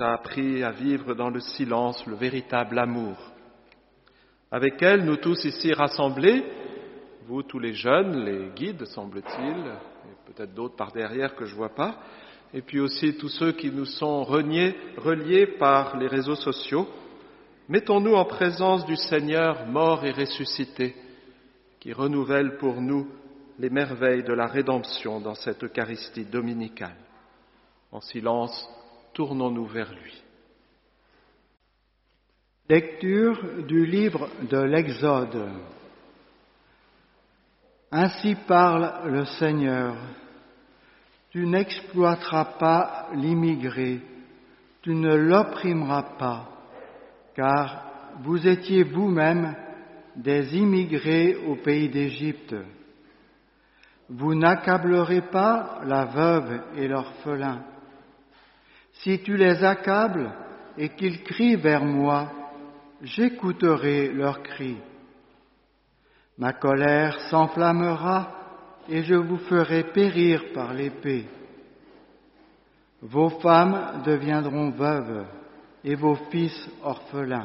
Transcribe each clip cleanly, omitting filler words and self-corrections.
a appris à vivre dans le silence le véritable amour. Avec elle, nous tous ici rassemblés, vous tous les jeunes, les guides semble-t-il, et peut-être d'autres par derrière que je ne vois pas, et puis aussi tous ceux qui nous sont reliés par les réseaux sociaux, mettons-nous en présence du Seigneur mort et ressuscité, qui renouvelle pour nous les merveilles de la rédemption dans cette Eucharistie dominicale. En silence, tournons-nous vers lui. Lecture du livre de l'Exode. Ainsi parle le Seigneur. Tu n'exploiteras pas l'immigré, tu ne l'opprimeras pas, car vous étiez vous-même des immigrés au pays d'Égypte. Vous n'accablerez pas la veuve et l'orphelin. Si tu les accables et qu'ils crient vers moi, j'écouterai leurs cris. Ma colère s'enflammera et je vous ferai périr par l'épée. Vos femmes deviendront veuves et vos fils orphelins.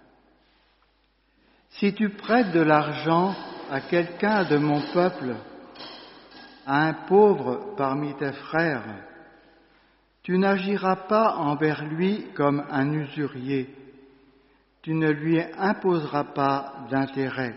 Si tu prêtes de l'argent à quelqu'un de mon peuple, à un pauvre parmi tes frères, tu n'agiras pas envers lui comme un usurier, tu ne lui imposeras pas d'intérêt.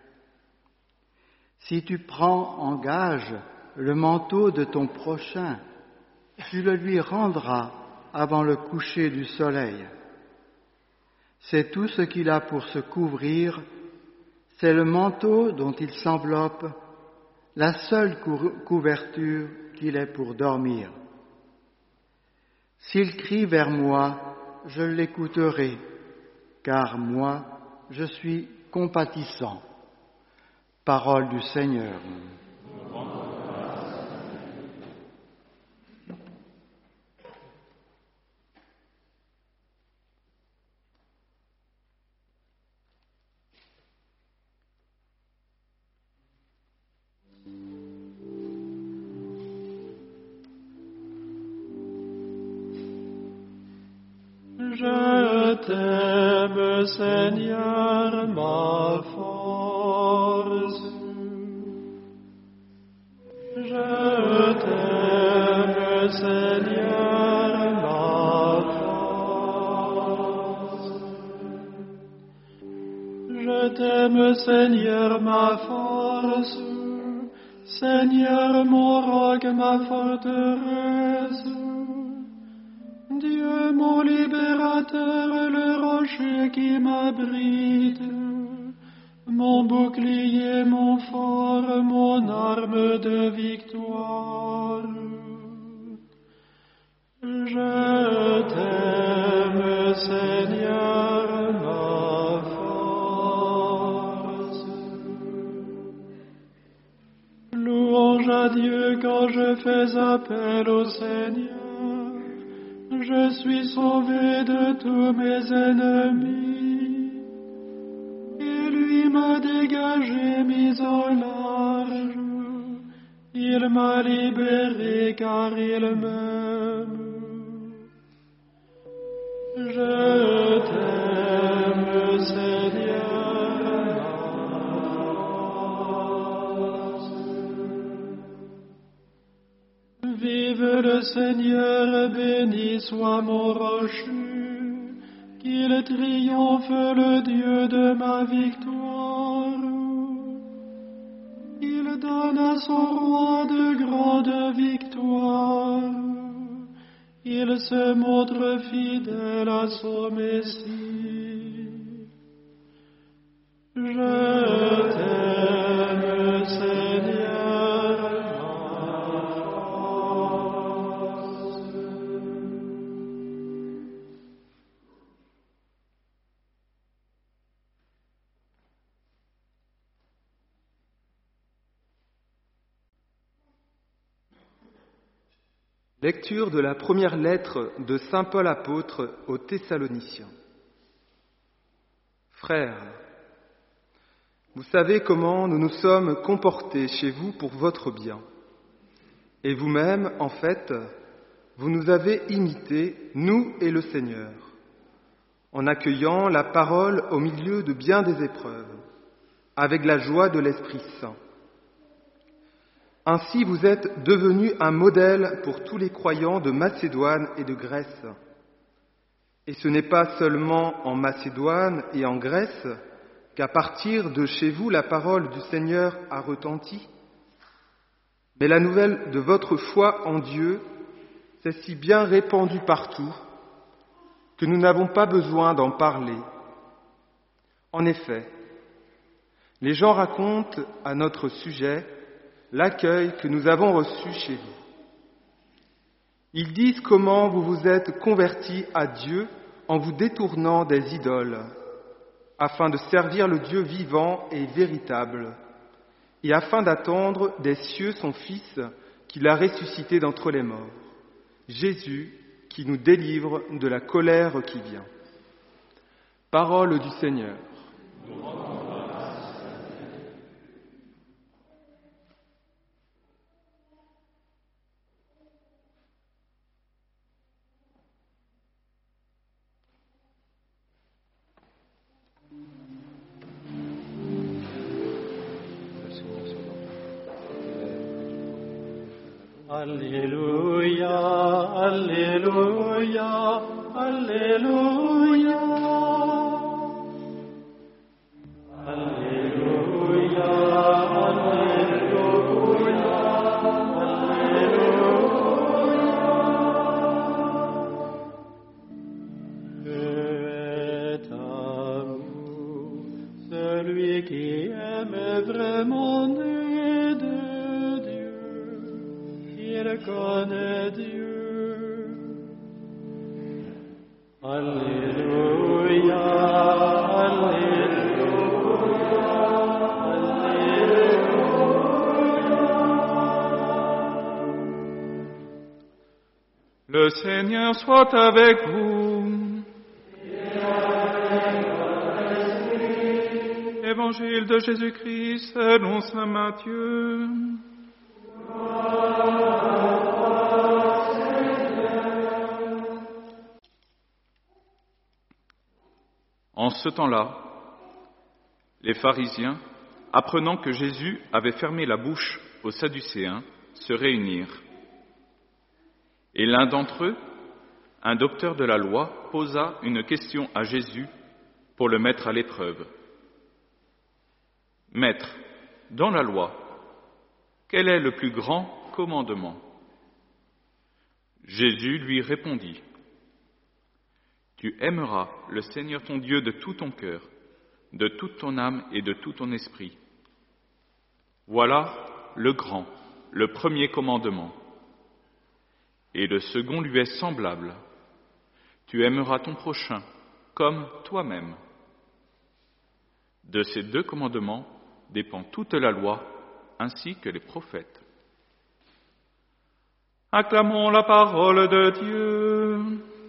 Si tu prends en gage le manteau de ton prochain, tu le lui rendras avant le coucher du soleil. C'est tout ce qu'il a pour se couvrir, c'est le manteau dont il s'enveloppe, la seule couverture qu'il ait pour dormir. S'il crie vers moi, je l'écouterai, car moi, je suis compatissant. Parole du Seigneur. Je t'aime, Seigneur, ma force. Je t'aime, Seigneur, ma force. Je t'aime, Seigneur, ma force. Seigneur, mon roc, ma forteresse. Dieu, mon libérateur, le rocher qui m'abrite, mon bouclier, mon fort, mon arme de victoire. Je t'aime, Seigneur, ma force. Louange à Dieu quand je fais appel au Seigneur. Je suis sauvé de tous mes ennemis, et lui m'a dégagé, mis au large. Il m'a libéré car il m'aime. Je t'aime, Seigneur, vive le Seigneur, béni soit mon rocher, qu'il triomphe le Dieu de ma victoire. Il donne à son roi de grandes victoires. Il se montre fidèle à son Messie. Je t'aime, Seigneur, ma force. Lecture de la première lettre de saint Paul apôtre aux Thessaloniciens. Frères, vous savez comment nous nous sommes comportés chez vous pour votre bien. Et vous-même, en fait, vous nous avez imités, nous et le Seigneur, en accueillant la parole au milieu de bien des épreuves, avec la joie de l'Esprit Saint. Ainsi, vous êtes devenus un modèle pour tous les croyants de Macédoine et de Grèce. Et ce n'est pas seulement en Macédoine et en Grèce qu'à partir de chez vous la parole du Seigneur a retenti, mais la nouvelle de votre foi en Dieu s'est si bien répandue partout que nous n'avons pas besoin d'en parler. En effet, les gens racontent à notre sujet l'accueil que nous avons reçu chez vous. Ils disent comment vous vous êtes convertis à Dieu en vous détournant des idoles, afin de servir le Dieu vivant et véritable, et afin d'attendre des cieux son Fils qu'il a ressuscité d'entre les morts, Jésus qui nous délivre de la colère qui vient. Parole du Seigneur. Alléluia, Alléluia, Alléluia. Alléluia, Alléluia, Alléluia. Dieu est amour, celui qui aime vraiment né de Dieu, il connaît Dieu. Alléluia, Alléluia, Alléluia. Le Seigneur soit avec vous. Évangile de Jésus-Christ selon saint Matthieu. En ce temps-là, les pharisiens, apprenant que Jésus avait fermé la bouche aux Sadducéens, se réunirent. Et l'un d'entre eux, un docteur de la loi, posa une question à Jésus pour le mettre à l'épreuve. « Maître, dans la loi, quel est le plus grand commandement ?» Jésus lui répondit, « Tu aimeras le Seigneur ton Dieu de tout ton cœur, de toute ton âme et de tout ton esprit. Voilà le grand, le premier commandement. Et le second lui est semblable. Tu aimeras ton prochain comme toi-même. De ces deux commandements dépend toute la loi ainsi que les prophètes. » Acclamons la parole de Dieu.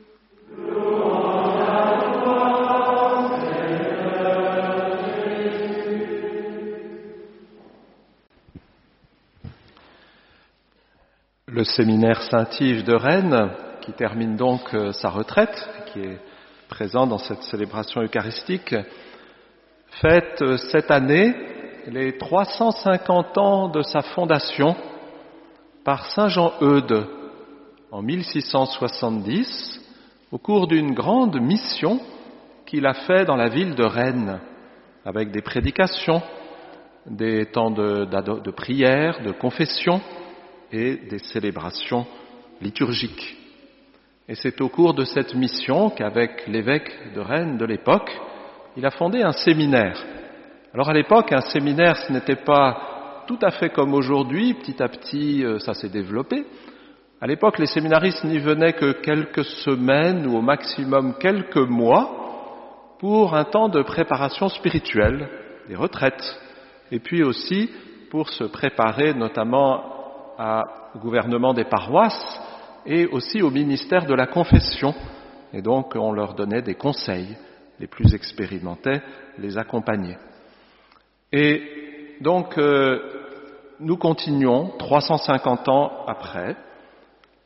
Le séminaire Saint-Yves de Rennes, qui termine donc sa retraite, qui est présent dans cette célébration eucharistique, fête cette année les 350 ans de sa fondation par saint Jean Eudes en 1670, au cours d'une grande mission qu'il a fait dans la ville de Rennes, avec des prédications, des temps de prière, de confession et des célébrations liturgiques. Et c'est au cours de cette mission qu'avec l'évêque de Rennes de l'époque, il a fondé un séminaire. Alors à l'époque, un séminaire, ce n'était pas tout à fait comme aujourd'hui, petit à petit ça s'est développé. À l'époque, les séminaristes n'y venaient que quelques semaines ou au maximum quelques mois pour un temps de préparation spirituelle, des retraites, et puis aussi pour se préparer notamment au gouvernement des paroisses et aussi au ministère de la confession. Et donc on leur donnait des conseils, les plus expérimentés les accompagnaient. Et donc nous continuons 350 ans après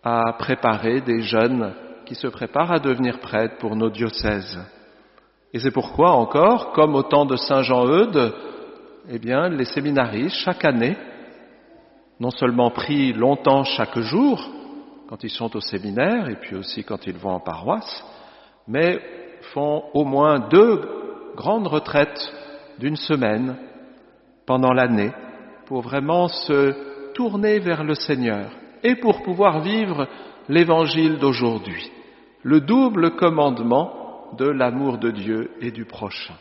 à préparer des jeunes qui se préparent à devenir prêtres pour nos diocèses. Et c'est pourquoi encore, comme au temps de Saint Jean-Eudes, les séminaristes, chaque année, non seulement prient longtemps chaque jour, quand ils sont au séminaire, et puis aussi quand ils vont en paroisse, mais font au moins 2 grandes retraites d'1 semaine pendant l'année, pour vraiment se tourner vers le Seigneur, et pour pouvoir vivre l'évangile d'aujourd'hui, le double commandement de l'amour de Dieu et du prochain.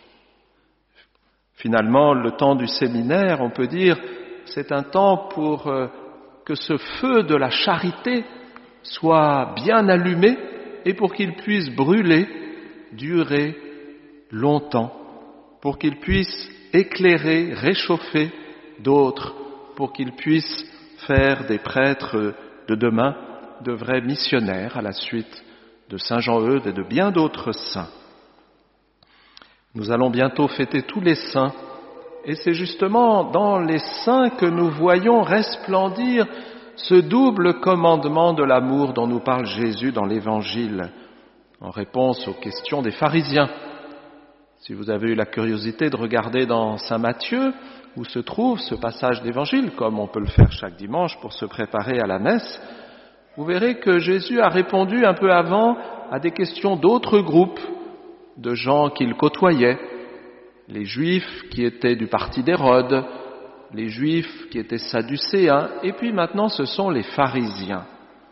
Finalement, le temps du séminaire, on peut dire, c'est un temps pour que ce feu de la charité soit bien allumé et pour qu'il puisse brûler, durer longtemps, pour qu'il puisse éclairer, réchauffer d'autres, pour qu'ils puissent faire des prêtres de demain de vrais missionnaires à la suite de Saint Jean-Eudes et de bien d'autres saints. Nous allons bientôt fêter tous les saints, et c'est justement dans les saints que nous voyons resplendir ce double commandement de l'amour dont nous parle Jésus dans l'Évangile, en réponse aux questions des pharisiens. Si vous avez eu la curiosité de regarder dans Saint Matthieu, où se trouve ce passage d'Évangile, comme on peut le faire chaque dimanche pour se préparer à la messe, vous verrez que Jésus a répondu un peu avant à des questions d'autres groupes de gens qu'il côtoyait, les Juifs qui étaient du parti d'Hérode, les Juifs qui étaient sadducéens, et puis maintenant ce sont les pharisiens.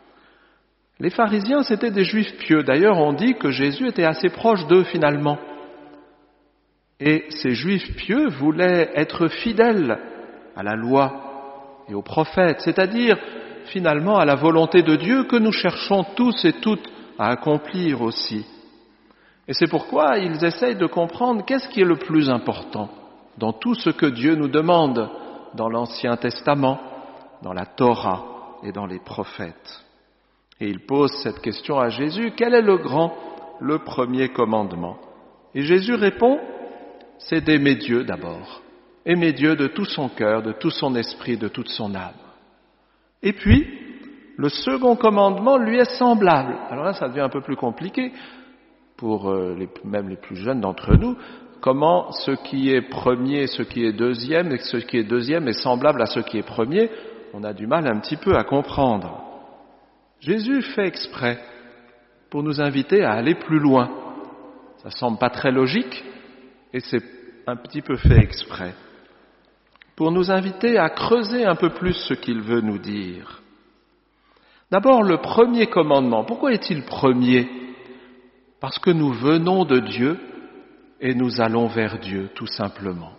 Les pharisiens, c'était des Juifs pieux. D'ailleurs, on dit que Jésus était assez proche d'eux finalement. Et ces Juifs pieux voulaient être fidèles à la loi et aux prophètes, c'est-à-dire finalement à la volonté de Dieu que nous cherchons tous et toutes à accomplir aussi. Et c'est pourquoi ils essayent de comprendre qu'est-ce qui est le plus important dans tout ce que Dieu nous demande dans l'Ancien Testament, dans la Torah et dans les prophètes. Et ils posent cette question à Jésus, quel est le premier commandement? Et Jésus répond, c'est d'aimer Dieu d'abord, aimer Dieu de tout son cœur, de tout son esprit, de toute son âme. Et puis, le second commandement lui est semblable. Alors là, ça devient un peu plus compliqué pour même les plus jeunes d'entre nous. Comment ce qui est premier, ce qui est deuxième, et ce qui est deuxième est semblable à ce qui est premier, on a du mal un petit peu à comprendre. Jésus fait exprès pour nous inviter à aller plus loin. Ça semble pas très logique, et c'est un petit peu fait exprès, pour nous inviter à creuser un peu plus ce qu'il veut nous dire. D'abord, le premier commandement. Pourquoi est-il premier? Parce que nous venons de Dieu et nous allons vers Dieu, tout simplement.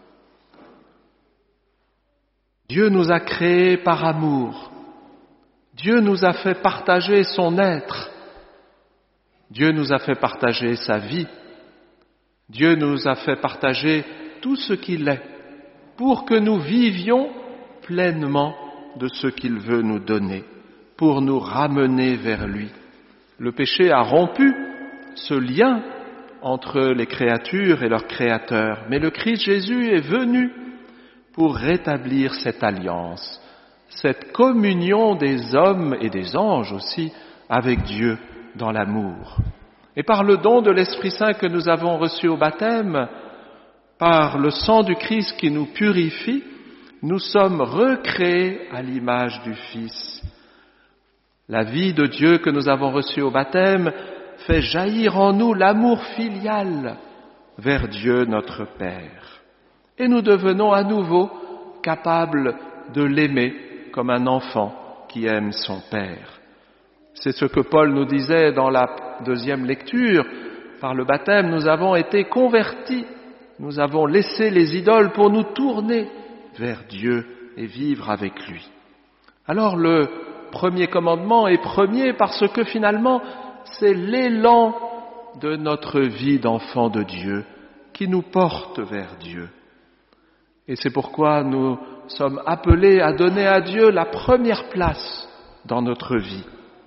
Dieu nous a créés par amour. Dieu nous a fait partager son être. Dieu nous a fait partager sa vie. Dieu nous a fait partager tout ce qu'il est pour que nous vivions pleinement de ce qu'il veut nous donner, pour nous ramener vers lui. Le péché a rompu ce lien entre les créatures et leur Créateur, mais le Christ Jésus est venu pour rétablir cette alliance, cette communion des hommes et des anges aussi avec Dieu dans l'amour. Et par le don de l'Esprit Saint que nous avons reçu au baptême, par le sang du Christ qui nous purifie, nous sommes recréés à l'image du Fils. La vie de Dieu que nous avons reçue au baptême fait jaillir en nous l'amour filial vers Dieu notre Père. Et nous devenons à nouveau capables de l'aimer comme un enfant qui aime son Père. C'est ce que Paul nous disait dans la deuxième lecture. Par le baptême, nous avons été convertis, nous avons laissé les idoles pour nous tourner vers Dieu et vivre avec lui. Alors le premier commandement est premier parce que finalement, c'est l'élan de notre vie d'enfant de Dieu qui nous porte vers Dieu. Et c'est pourquoi nous sommes appelés à donner à Dieu la première place dans notre vie.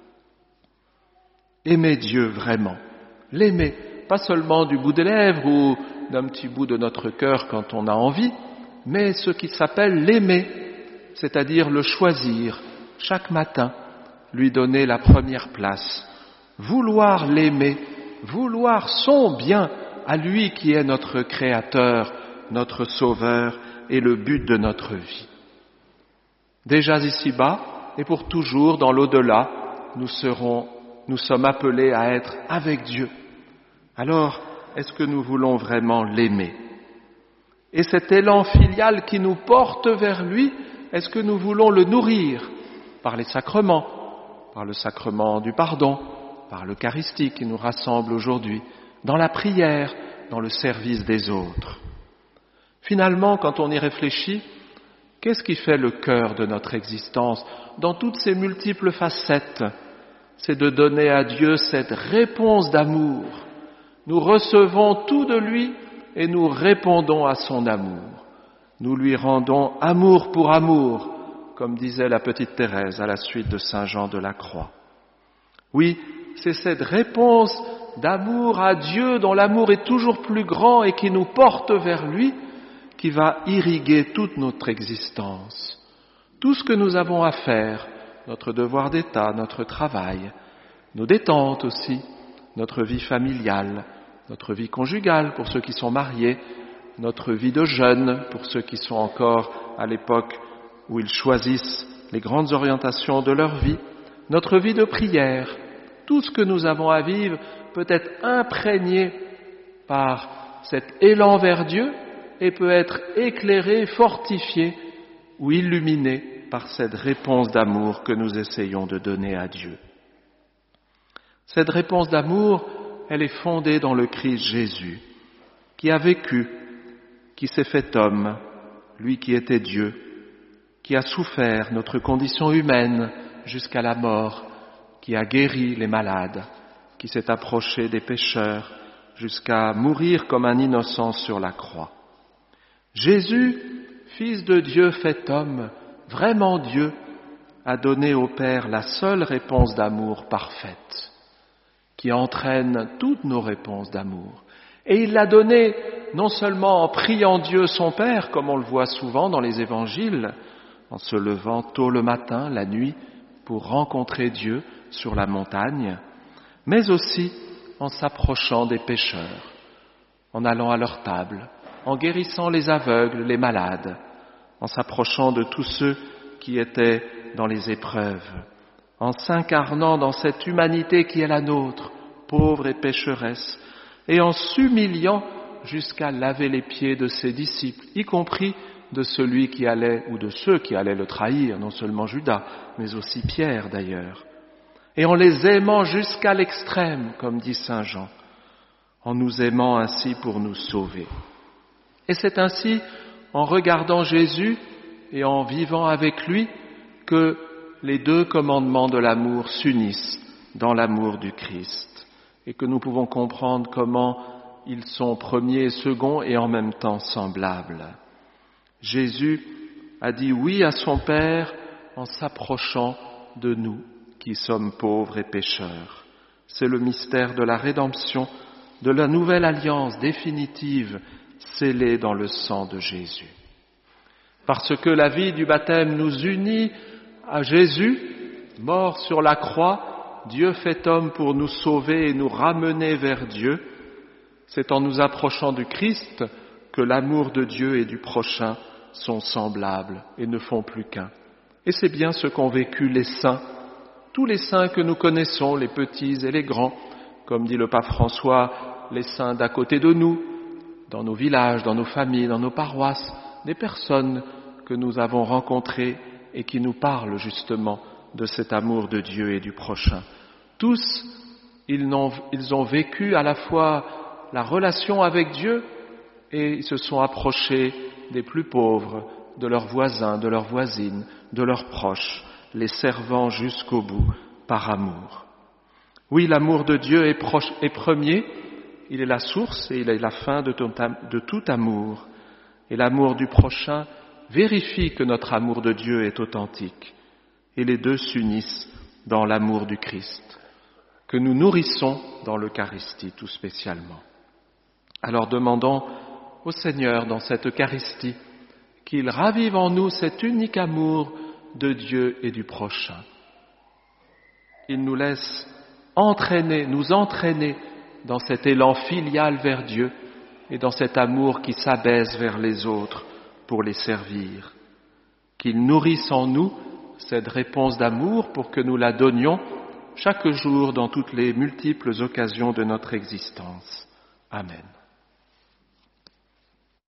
Aimer Dieu vraiment, l'aimer, pas seulement du bout des lèvres ou d'un petit bout de notre cœur quand on a envie, mais ce qui s'appelle l'aimer, c'est-à-dire le choisir chaque matin lui donner la première place, vouloir l'aimer, vouloir son bien à lui qui est notre Créateur, notre Sauveur et le but de notre vie. Déjà ici-bas et pour toujours dans l'au-delà, nous sommes appelés à être avec Dieu. Alors, est-ce que nous voulons vraiment l'aimer? Et cet élan filial qui nous porte vers lui, est-ce que nous voulons le nourrir par les sacrements, par le sacrement du pardon, par l'Eucharistie qui nous rassemble aujourd'hui, dans la prière, dans le service des autres? Finalement, quand on y réfléchit, qu'est-ce qui fait le cœur de notre existence dans toutes ses multiples facettes? C'est de donner à Dieu cette réponse d'amour. Nous recevons tout de lui et nous répondons à son amour. Nous lui rendons amour pour amour, comme disait la petite Thérèse à la suite de Saint Jean de la Croix. Oui, c'est cette réponse d'amour à Dieu dont l'amour est toujours plus grand et qui nous porte vers lui qui va irriguer toute notre existence. Tout ce que nous avons à faire, notre devoir d'État, notre travail, nos détentes aussi, notre vie familiale, notre vie conjugale pour ceux qui sont mariés, notre vie de jeunes pour ceux qui sont encore à l'époque où ils choisissent les grandes orientations de leur vie, notre vie de prière, tout ce que nous avons à vivre peut être imprégné par cet élan vers Dieu et peut être éclairé, fortifié ou illuminé par cette réponse d'amour que nous essayons de donner à Dieu. Cette réponse d'amour, elle est fondée dans le Christ Jésus, qui a vécu, qui s'est fait homme, lui qui était Dieu, qui a souffert notre condition humaine jusqu'à la mort, qui a guéri les malades, qui s'est approché des pécheurs jusqu'à mourir comme un innocent sur la croix. Jésus, Fils de Dieu fait homme, vraiment Dieu, a donné au Père la seule réponse d'amour parfaite, qui entraîne toutes nos réponses d'amour. Et il l'a donné non seulement en priant Dieu son Père, comme on le voit souvent dans les évangiles, en se levant tôt le matin, la nuit, pour rencontrer Dieu sur la montagne, mais aussi en s'approchant des pécheurs, en allant à leur table, en guérissant les aveugles, les malades, en s'approchant de tous ceux qui étaient dans les épreuves, en s'incarnant dans cette humanité qui est la nôtre, pauvre et pécheresse, et en s'humiliant jusqu'à laver les pieds de ses disciples, y compris de celui qui allait, ou de ceux qui allaient le trahir, non seulement Judas, mais aussi Pierre d'ailleurs, et en les aimant jusqu'à l'extrême, comme dit Saint Jean, en nous aimant ainsi pour nous sauver. Et c'est ainsi, en regardant Jésus et en vivant avec lui, que les deux commandements de l'amour s'unissent dans l'amour du Christ, et que nous pouvons comprendre comment ils sont premiers et seconds et en même temps semblables. Jésus a dit oui à son Père en s'approchant de nous qui sommes pauvres et pécheurs. C'est le mystère de la rédemption, de la nouvelle alliance définitive scellée dans le sang de Jésus. Parce que la vie du baptême nous unit à Jésus, mort sur la croix, Dieu fait homme pour nous sauver et nous ramener vers Dieu. C'est en nous approchant du Christ que l'amour de Dieu et du prochain sont semblables et ne font plus qu'un. Et c'est bien ce qu'ont vécu les saints, tous les saints que nous connaissons, les petits et les grands, comme dit le pape François, les saints d'à côté de nous, dans nos villages, dans nos familles, dans nos paroisses, des personnes que nous avons rencontrées et qui nous parlent justement de cet amour de Dieu et du prochain. Tous, ils ont vécu à la fois la relation avec Dieu et ils se sont approchés des plus pauvres, de leurs voisins, de leurs voisines, de leurs proches, les servant jusqu'au bout par amour. Oui, l'amour de Dieu est premier, il est la source et il est la fin de tout amour. Et l'amour du prochain vérifie que notre amour de Dieu est authentique. Et les deux s'unissent dans l'amour du Christ, que nous nourrissons dans l'Eucharistie tout spécialement. Alors demandons au Seigneur dans cette Eucharistie qu'il ravive en nous cet unique amour de Dieu et du prochain. qu'il nous laisse nous entraîner dans cet élan filial vers Dieu et dans cet amour qui s'abaisse vers les autres pour les servir. Qu'il nourrisse en nous cette réponse d'amour pour que nous la donnions chaque jour dans toutes les multiples occasions de notre existence. Amen.